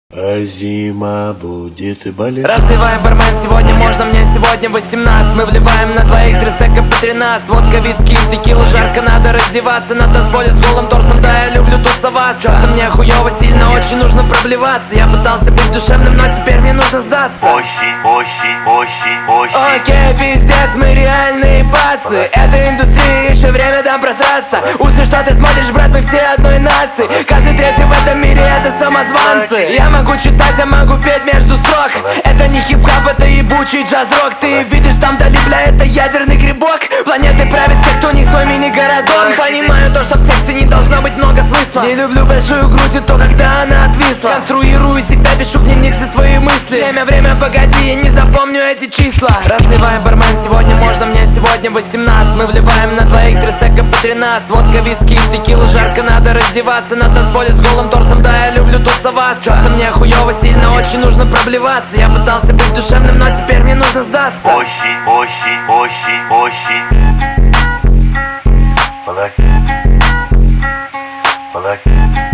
А зима будет и болеть. Разливай, бармен, сегодня можно мне, сегодня 18. Мы вливаем на двоих 3 стека по 13. Водка, виски, текила, жарко, надо раздеваться. На танцполе с голым торсом, да, я люблю тусоваться. Что-то мне хуёво, сильно, очень нужно проблеваться. Я пытался быть душевным, но теперь мне нужно сдаться. Окей, пиздец, мы реальные пацы. Это индустрия, еще время там просраться. Узри, что ты смотришь, брат, мы все одной нации. Каждый третий в этом мире это самозванцы. Я могу читать, я могу петь между строк. Это не хип-хап, это ебучий джаз-рок. Ты видишь там вдали, бля, это ядерный грибок. Планеты правит все, кто не свой мини-городок. Понимаю то, что в тексте не должно быть много смысла. Не люблю большую грудь и то, когда она отвисла. Конструирую себя, пишу в дневник все свои мысли. Время, погоди, я не запомню эти числа. Разливай, бармен, сегодня можно мне, сегодня 18. Мы вливаем на двоих 3 стека по 13. Водка, виски, текила, жарко, надо раздеваться. На танцполе с голым торсом, да, я люблю тусоваться. Что-то мне хуёво, сильно, очень нужно проблеваться. Я пытался быть душевным, но теперь мне нужно сдаться. Black.